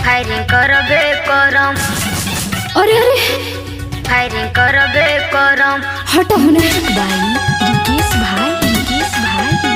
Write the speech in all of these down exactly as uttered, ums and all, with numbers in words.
Firing करबे करम। अरे अरे फायरिंग करबे करम। हटो होने भाई रिकेश भाई रिकेश भाई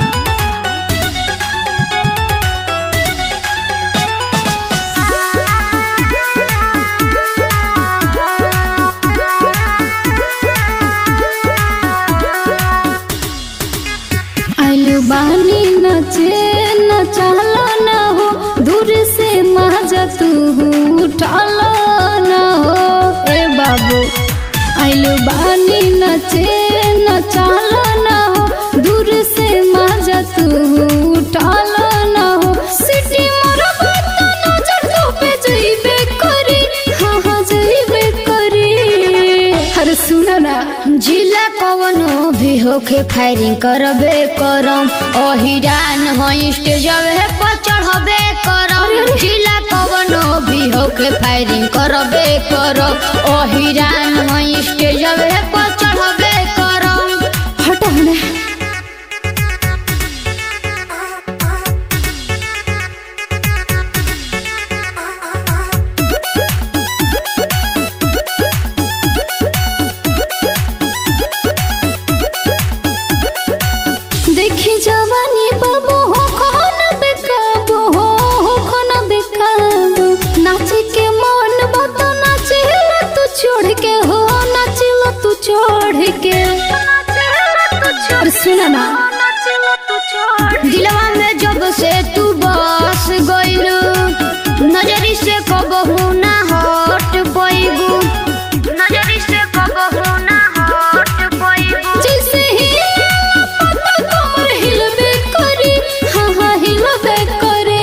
आलू बानी नचे नचालो न हो, दूर से मजा तू उठालो न हो। ए बाबू आलू बानी नचे नचालो न हो, दूर से मजा तू उठालो न हो। सिटी मोरा बात नजर तो पे जइबे करी, हाँ हाँ जइबे करी। अरे सुना ना, जिला कवनो भी होके फायरिंग करबे करम। ओहिरान हो स्टेजवे पर चढ़बे करम। जिला कवनो भी होके फायरिंग करबे करम। ओहिरान हो स्टेजवे पर चढ़बे करम। हटो होने देखी जवानी बाबू हो खोन बेकाबू हो हो खोन बेकाबू। नाचे के मन बतो नाचे तू छोड़ के हो, नाचे तू छोड़ के। और सुना ना, दिलवा में जब से तू बस गइलू, नजरी से कबहू ना हट पइबू। नजरी से कबहू ना हट पइबू। जैसे ही पता कमर हिलबे करी, हाँ हाँ हिलबे करे।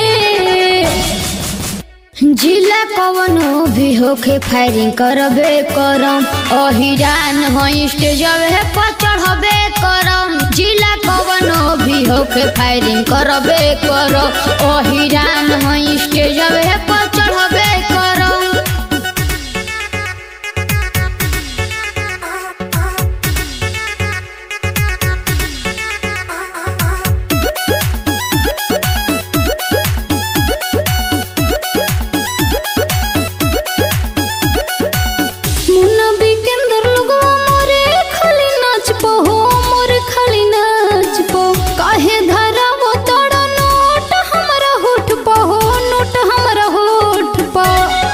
जिला कवनो भी होके फायरिंग करबे करम। ओहिरान हो स्टेजवे पर चढ़बे करम। जिला कवनो भी होके फायरिंग करबे करम। ओहिरान हो स्टेजवे पर चढ़बे करम। मुन्ना बिकेंदर लोगो मोरे खाली नाचबो हो, मोरे खाली नाचबो। काहे धारा वो तोड़ा नोट हमरा होठ पो हो, नोट हमरा होठ पो।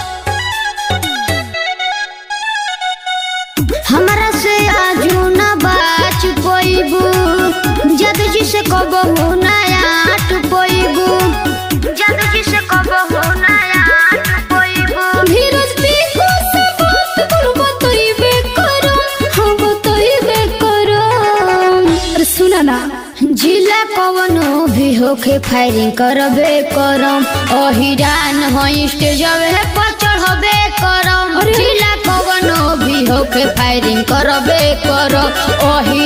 हमरा से आजू न बाच पइबू। जद जी से कबहू ना आट पइबू। जद जी से कबहू ना आट पइबू। धीरज पीको से बात बोल बतइबे करो, हाँ बतइबे करो। अरे सुना ना, जिला कवनो भी होके फायरिंग करबे करम। ओहिरान हो स्टेजवे पर चढ़बे करम। जिला कवनो भी होके फायरिंग करबे करम। ओहि